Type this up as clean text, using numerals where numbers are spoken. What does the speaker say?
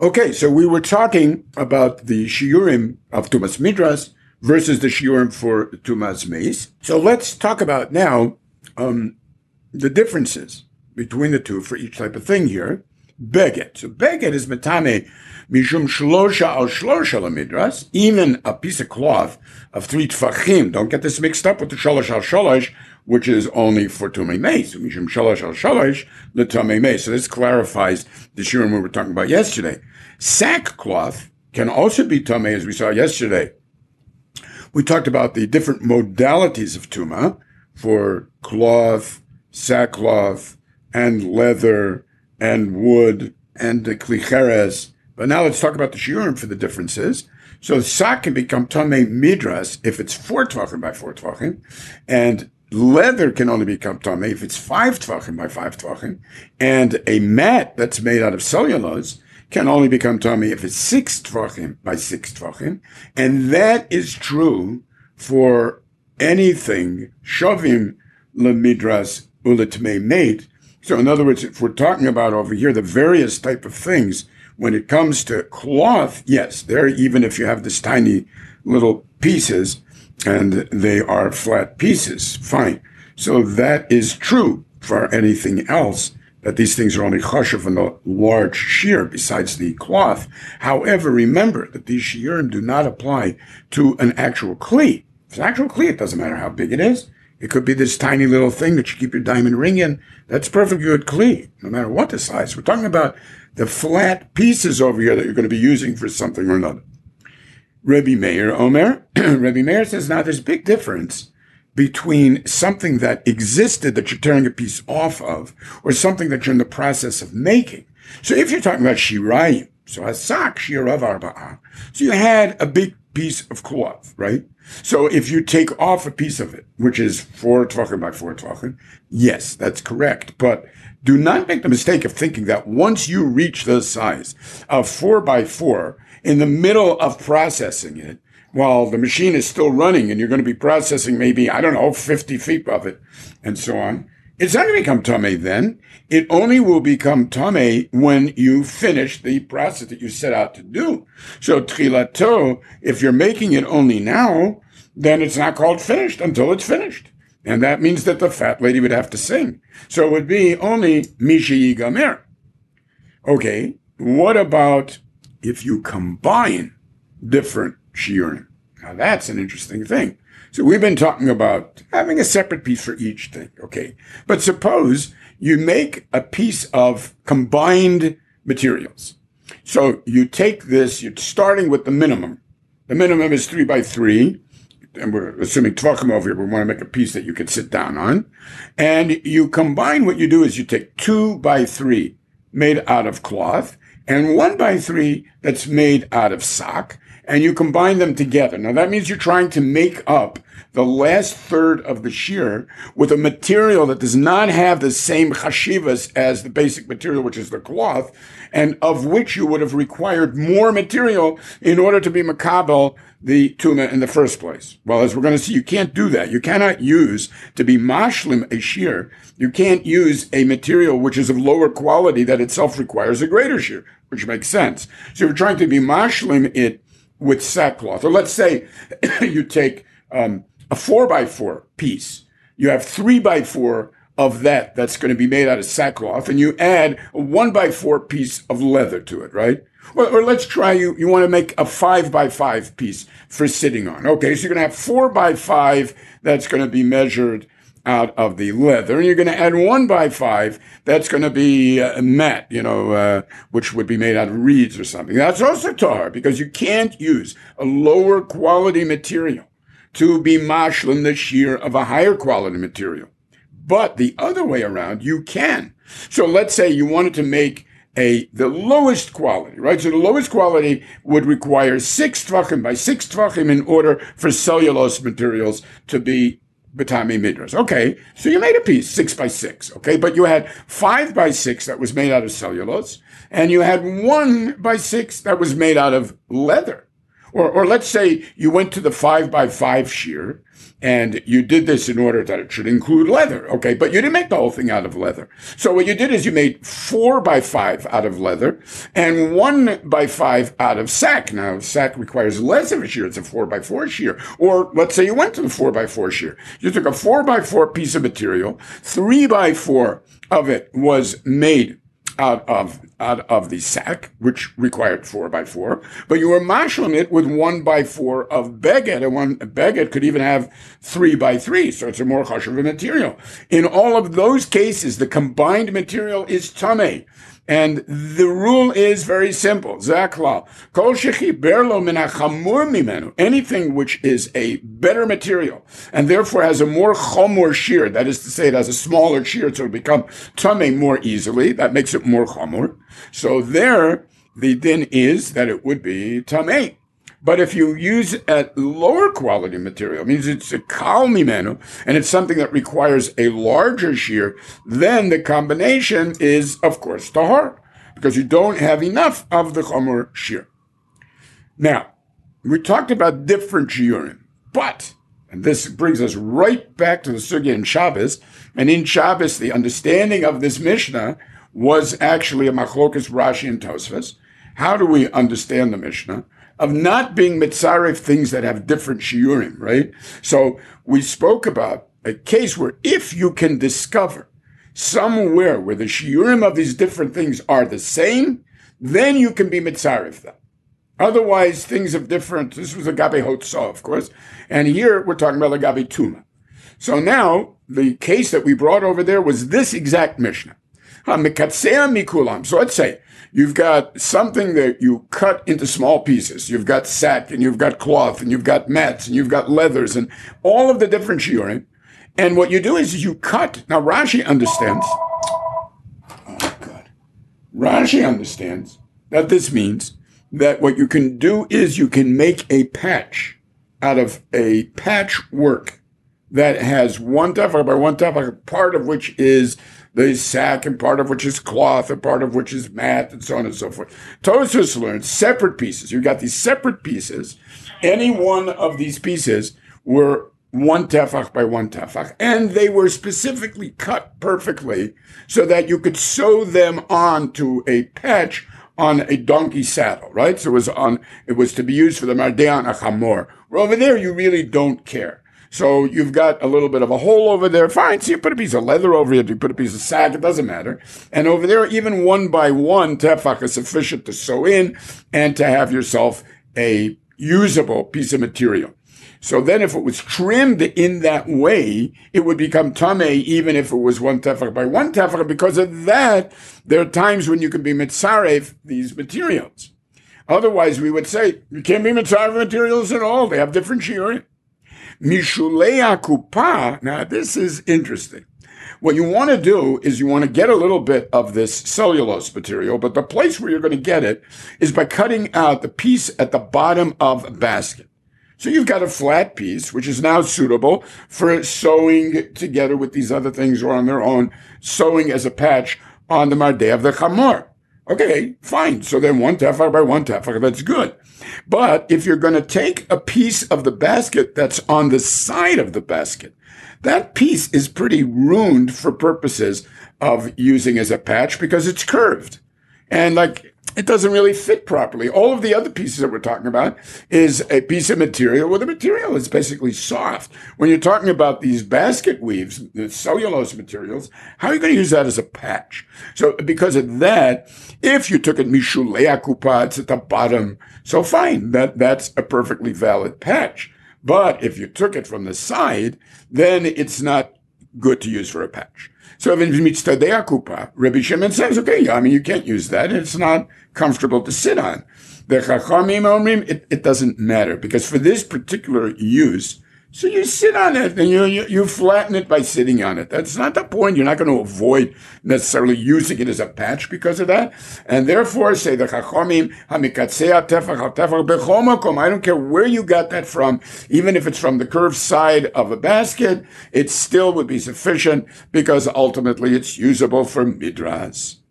Okay, so we were talking about the shiurim of Tumas Midras versus the shiurim for Tumas Meis. So let's talk about now the differences between the two for each type of thing here. Beget. So beget is metame mishum shlosha al shlosha lamidras, even a piece of cloth of 3 tfachim. Don't get this mixed up with the shalosh al shalosh, which is only for tumei meis. So mishum shalosh al shalosh l'tumei meis. So this clarifies the shiurim we were talking about yesterday. Sackcloth can also be tumei, as we saw yesterday. We talked about the different modalities of tuma for cloth, sackcloth, and leather, and wood, and the klicheres. But now let's talk about the shiurim for the differences. So sack can become tamei midras if it's 4 tvachim by 4 tvachim, and leather can only become tamei if it's 5 tvachim by 5 tvachim, and a mat that's made out of cellulose can only become tamei if it's 6 tvachim by 6 tvachim, and that is true for anything shovim lemidras uletmei mate. So in other words, if we're talking about over here the various type of things, when it comes to cloth, yes, there, even if you have this tiny little pieces and they are flat pieces, fine. So that is true for anything else, that these things are only chashuv in a large shear besides the cloth. However, remember that these shiurim do not apply to an actual kli. If it's an actual kli, it doesn't matter how big it is. It could be this tiny little thing that you keep your diamond ring in. That's perfectly good kli, no matter what the size. We're talking about the flat pieces over here that you're going to be using for something or another. Rebbe Meir Omer, Rebbe Meir says, now there's a big difference between something that existed that you're tearing a piece off of, or something that you're in the process of making. So if you're talking about shirayim, so hasak shirav arba'ah, so you had a big piece of cloth, right? So if you take off a piece of it, which is 4 tvachim by 4 tvachim, yes, that's correct. But do not make the mistake of thinking that once you reach the size of 4 by 4, in the middle of processing it, while the machine is still running and you're going to be processing maybe, 50 feet of it and so on, it's not going to become tamei then. It only will become tamei when you finish the process that you set out to do. So tchilato, if you're making it only now, then it's not called finished until it's finished. And that means that the fat lady would have to sing. So it would be only mishi yigamer. Okay, what about if you combine different shiurim? Now that's an interesting thing. So we've been talking about having a separate piece for each thing, okay? But suppose you make a piece of combined materials. So you take this, you're starting with the minimum. The minimum is 3 by 3, and we're assuming tvachim over here. We want to make a piece that you could sit down on. And you combine, what you do is you take 2 by 3 made out of cloth, and 1 by 3 that's made out of sock, and you combine them together. Now that means you're trying to make up the last third of the shear with a material that does not have the same chashivas as the basic material, which is the cloth, and of which you would have required more material in order to be makabel the tuma in the first place. Well, as we're going to see, you can't do that. You cannot use, to be mashlim a shear, you can't use a material which is of lower quality that itself requires a greater shear, which makes sense. So you're trying to be mashlim it with sackcloth. Or let's say you take a 4 by 4 piece. You have 3 by 4 of that's going to be made out of sackcloth, and you add a 1 by 4 piece of leather to it, right? Or let's try you want to make a 5 by 5 piece for sitting on. Okay, so you're going to have 4 by 5 that's going to be measured out of the leather, and you're going to add 1 by 5 that's going to be a mat, which would be made out of reeds or something. That's also tahar, because you can't use a lower quality material to be mashlim the shear of a higher quality material. But the other way around, you can. So let's say you wanted to make the lowest quality, right? So the lowest quality would require 6 tvachim by 6 tvachim in order for cellulose materials to be Batami Midras. Okay, so you made a piece, 6 by 6, okay? But you had 5 by 6 that was made out of cellulose, and you had 1 by 6 that was made out of leather. Or let's say you went to the 5x5 shear and you did this in order that it should include leather. Okay. But you didn't make the whole thing out of leather. So what you did is you made 4x5 out of leather and 1x5 out of sack. Now, sack requires less of a shear. It's a 4x4 shear. Or let's say you went to the 4x4 shear. You took a 4x4 piece of material, 3x4 of it was made out of the sack, which required 4x4, but you were mashlim it with 1x4 of beged, and one beged could even have 3x3, so it's a more chashuv material. In all of those cases, the combined material is tameh. And the rule is very simple. Zaklal. Kol shechiber lo min hachamur mimenu. Anything which is a better material and therefore has a more chomor shear, that is to say it has a smaller shear so it become tameh more easily, that makes it more chomor. So there, the din is that it would be tameh. But if you use a lower quality material, it means it's a kal mimenu, and it's something that requires a larger shear, then the combination is, of course, tahor, because you don't have enough of the chomer shear. Now, we talked about different shiurim, but, and this brings us right back to the sugya in Shabbos, and in Shabbos, the understanding of this Mishnah was actually a machlokas Rashi and Tosfos. How do we understand the Mishnah? Of not being mitzaref things that have different shiurim, right? So we spoke about a case where if you can discover somewhere where the shiurim of these different things are the same, then you can be mitzaref them. Otherwise, things of different, this was a gabe hotzah, of course, and here we're talking about a gabe tuma. So now, the case that we brought over there was this exact Mishnah. Mikulam. So let's say, you've got something that you cut into small pieces. You've got sack, and you've got cloth, and you've got mats, and you've got leathers, and all of the different shiurim. And what you do is you cut. Now, Rashi understands. Oh, God. Rashi understands that this means that what you can do is you can make a patch out of a patchwork that has one tefach by one tefach, part of which is the sack, and part of which is cloth, and part of which is mat, and so on and so forth. Tosfos learns separate pieces. You've got these separate pieces. Any one of these pieces were one tefach by one tefach, and they were specifically cut perfectly so that you could sew them onto a patch on a donkey saddle, right? So it was to be used for the mardean achamor. Where over there, you really don't care. So you've got a little bit of a hole over there. Fine. So you put a piece of leather over it. You put a piece of sack. It doesn't matter. And over there, even one by one tefach is sufficient to sew in and to have yourself a usable piece of material. So then if it was trimmed in that way, it would become tameh even if it was one tefach by one tefach. Because of that, there are times when you can be mitzaref these materials. Otherwise, we would say, you can't be mitzaref materials at all. They have different shiurim. Mishulei akupa. Now, this is interesting. What you want to do is you want to get a little bit of this cellulose material, but the place where you're going to get it is by cutting out the piece at the bottom of a basket. So you've got a flat piece, which is now suitable for sewing together with these other things or on their own, sewing as a patch on the mardeh of the chamor. Okay, fine. So then one tefach by one tefach, that's good. But if you're going to take a piece of the basket that's on the side of the basket, that piece is pretty ruined for purposes of using as a patch because it's curved. And it doesn't really fit properly. All of the other pieces that we're talking about is a piece of material where the material is basically soft. When you're talking about these basket weaves, the cellulose materials, how are you going to use that as a patch? So because of that, if you took it mishulei akupa, it's at the bottom, so fine, that's a perfectly valid patch. But if you took it from the side, then it's not good to use for a patch. So if it's mitzadei akupa, Rabbi Shimon says, okay, you can't use that. It's not comfortable to sit on. The chachamim omrim, it doesn't matter because for this particular use, so you sit on it and you flatten it by sitting on it. That's not the point. You're not going to avoid necessarily using it as a patch because of that. And therefore, say the chachamim hamikatzei tefach al tefach bechol makom. I don't care where you got that from, even if it's from the curved side of a basket, it still would be sufficient because ultimately it's usable for midras.